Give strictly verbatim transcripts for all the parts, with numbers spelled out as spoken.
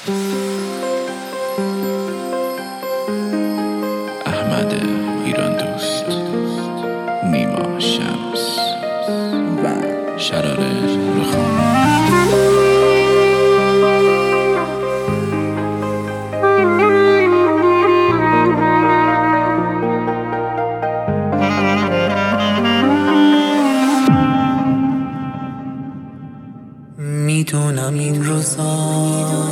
احمد ایران دوست، نیما شمس و شرار رخان. میدونم این روزا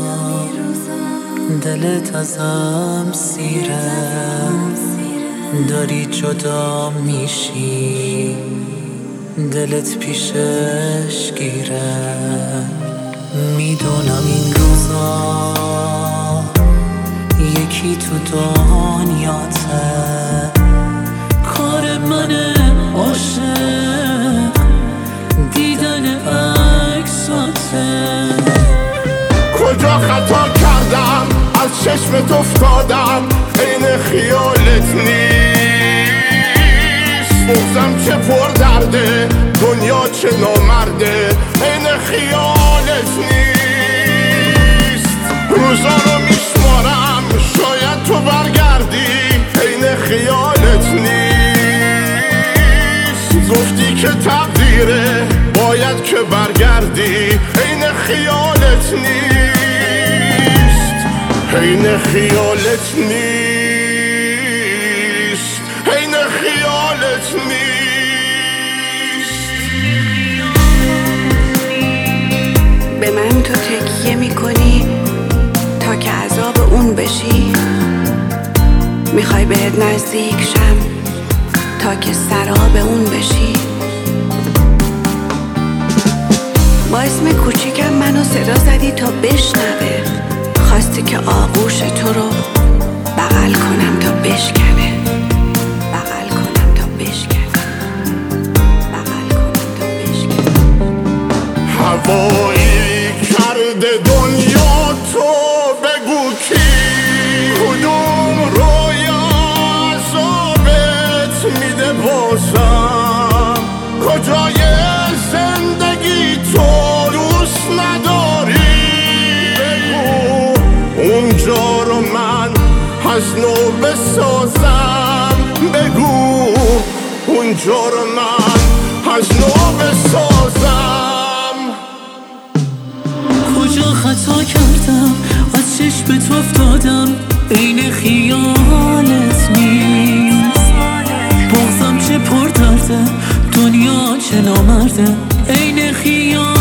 دلت ازم سیره، داری جدا میشی، دلت پیشش گیره. میدونم این روزا یکی تو دنیاته، کار منه عاشق دیدن عکساته. کجا خطا کردم از چشمت افتادم، عین خیالت نیست. بغضم چه پر درده، دنیا چه نامرده، عین خیالت نیست. روزا رو میشمارم شاید تو برگردی، عین خیالت نیست. گفتی که تقدیره باید که برگردی، عین خیالت نیست، عین خیالت نیست، عین خیالت نیست. به من تو تکیه میکنی تا که عذاب اون بشی، میخوای بهت نزدیک شم تا که سراب اون بشی. با اسم کوچیکم منو صدا زدی تا بشنوه، خواستی که آغوش تو رو بغل کنم تا بشکنه، بغل کنم تا بشکنه، بغل کنم تا بشکنه. هوایی کرده دنیا تو بگو کی، کدوم رویا عذابت میده بازم، کجای زندگی تو دوست نداری. بگو اونجا رو من از نو بسازم، بگو اونجا رو من از نو بسازم. کجا خطا کردم از چشمت افتادم، عین خیالت نیست. بغضم چه پر درده، دنیا چه نامرده، عین خیال